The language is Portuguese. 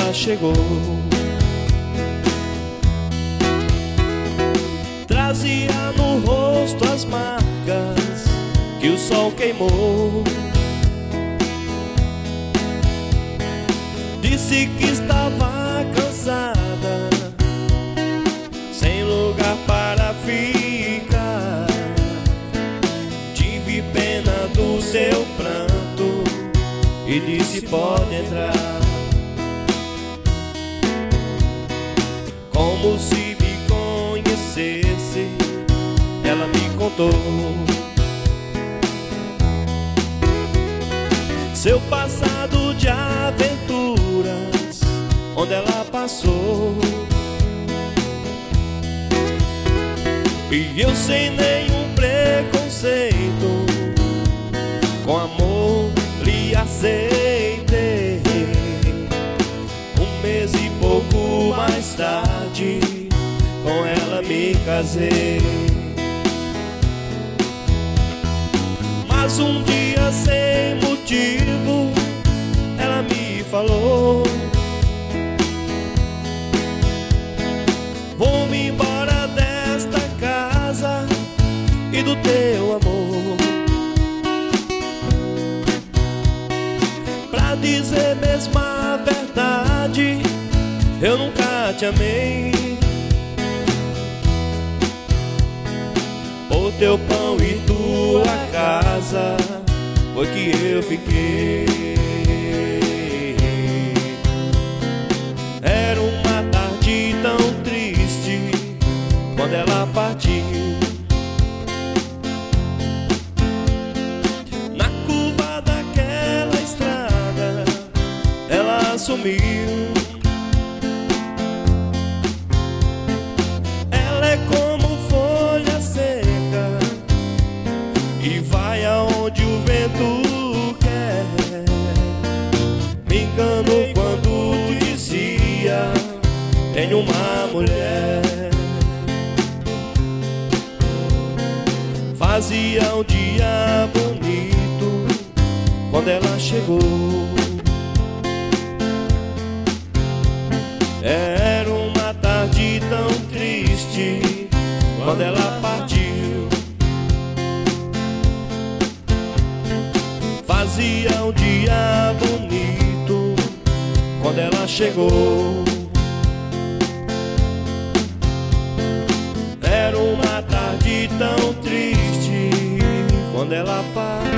ela chegou. Trazia no rosto as marcas que o sol queimou. Disse que estava cansada, sem lugar para ficar. Tive pena do seu pranto e disse: pode entrar. Como se me conhecesse, ela me contou seu passado de aventuras, onde ela passou. E eu, sem nenhum preconceito, com amor lhe aceitei. Um mês e pouco mais tarde, com ela me casei. Mas um dia, sem motivo, ela me falou: vou-me embora desta casa e do teu amor. Pra dizer mesmo a verdade, eu nunca te amei. Por teu pão e tua casa foi que eu fiquei. Era uma tarde tão triste quando ela partiu. Na curva daquela estrada ela sumiu. Ela é como folha seca e vai aonde o vento quer. Me enganou quando dizia: tenho uma mulher. Fazia um dia bonito quando ela chegou. Era uma tarde tão triste quando ela partiu. Fazia um dia bonito quando ela chegou. Era uma tarde tão triste quando ela partiu.